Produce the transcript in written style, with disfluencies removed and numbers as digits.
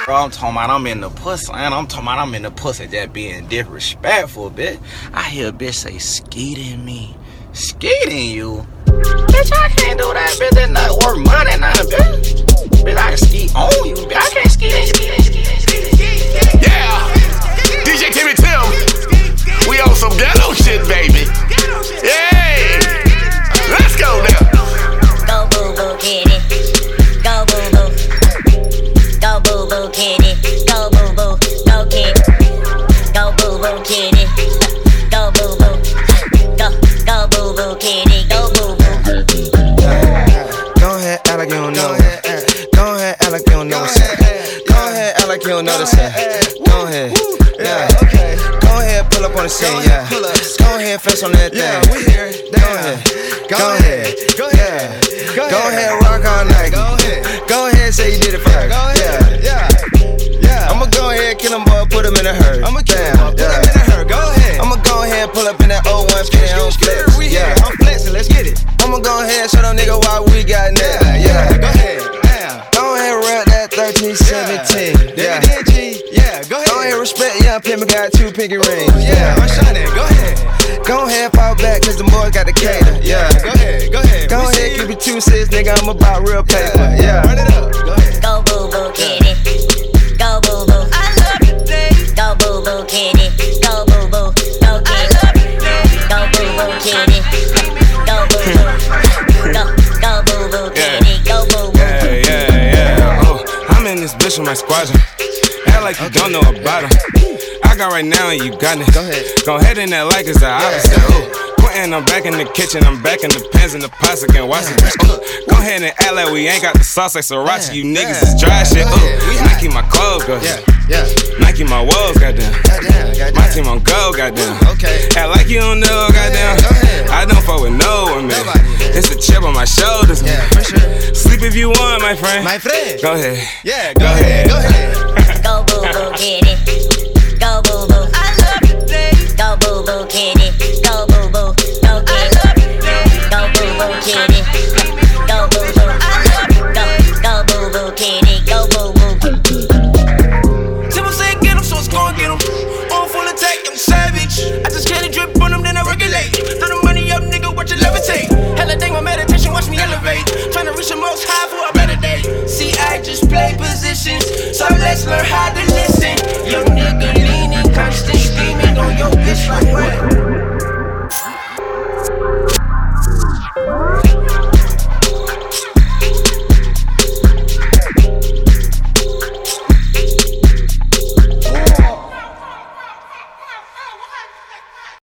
Bro, I'm talking about I'm in the pussy, and I'm talking about I'm in the pussy that being disrespectful, bitch. I hear a bitch say, skeeting me. Skeeting you? Bitch, I can't do that, bitch. That's not worth money, now, bitch. Bitch, I can skeet on you, bitch. I can't skeet. Yeah! DJ Timmy Tim, we on some ghetto shit, baby. Hey! Let's go now. Go boo boo kitty. Go boo boo. Go boo boo kitty. Go boo boo. Go kitty. Go boo boo kitty. Go boo boo. Go boo boo kitty. Go boo boo. Go ahead, act like you don't know it. Go ahead, act like you don't know it. Go ahead, act like you don't know this. Go ahead, yeah. Go ahead, pull up on the scene, yeah. Go ahead, flex on that thing. Go ahead, go ahead, rock all night. Go ahead, say you did it first. Yeah. I'ma go ahead, kill him, boy, put him in a hurt. I'ma kill him, boy, put him in a hurt. Go ahead. I'ma go ahead, pull up in that 01 spin on flex. Yeah, I'm flexing, let's get it. I'ma go ahead, show them nigga why we got that. Yeah, go ahead. Go ahead, rap that 1317. Yeah, go ahead. Go ahead, respect young pimp, got 2 pinky rings. Yeah, I'm shining. Go ahead. Go ahead, fall back, cause the boys got the cater. Yeah, go ahead. Go ahead, keep it 2-6, nigga, I'm about real paper. Yeah, run it up. Go ahead. Go boo boo kitty. Go boo boo. I love you, babe. Go boo boo kitty. Go boo boo. Go kitty. Go boo boo kitty. Go boo boo. Go boo boo kitty. Go boo boo. Yeah. Oh, I'm in this bitch with my squadron. Act like you don't know about him. I got right now and you got it. Go ahead and act like it's the opposite. Quentin, I'm back in the kitchen, I'm back in the pans and the pots again. Watch it. Go ahead and act like we ain't got the sauce like Sriracha. You niggas is dry shit. Nike my clothes, go. Nike my woes, goddamn. My team on go, goddamn. Act like you don't know, goddamn. I don't fuck with no one, man. It's a chip on my shoulders, man. Sleep if you want, my friend. Go ahead. Go ahead. Go boo boo kitty. Go boo boo. I love you, babe. Go boo boo kitty. Go boo boo. Go kitty. Go boo boo kitty. Go boo boo. I love you. Go boo boo kitty. Go boo boo. Timber say get him, so it's gon' get him. On full attack, I'm savage. I just get a drip on him, then I regulate. Throw the money up, nigga, watch it levitate. Hella dang my meditation, watch me elevate. Tryna reach the most high for a better day. See, I just play positions, so let's learn how to listen. Young nigga leaning, constant scheming on your bitch like what?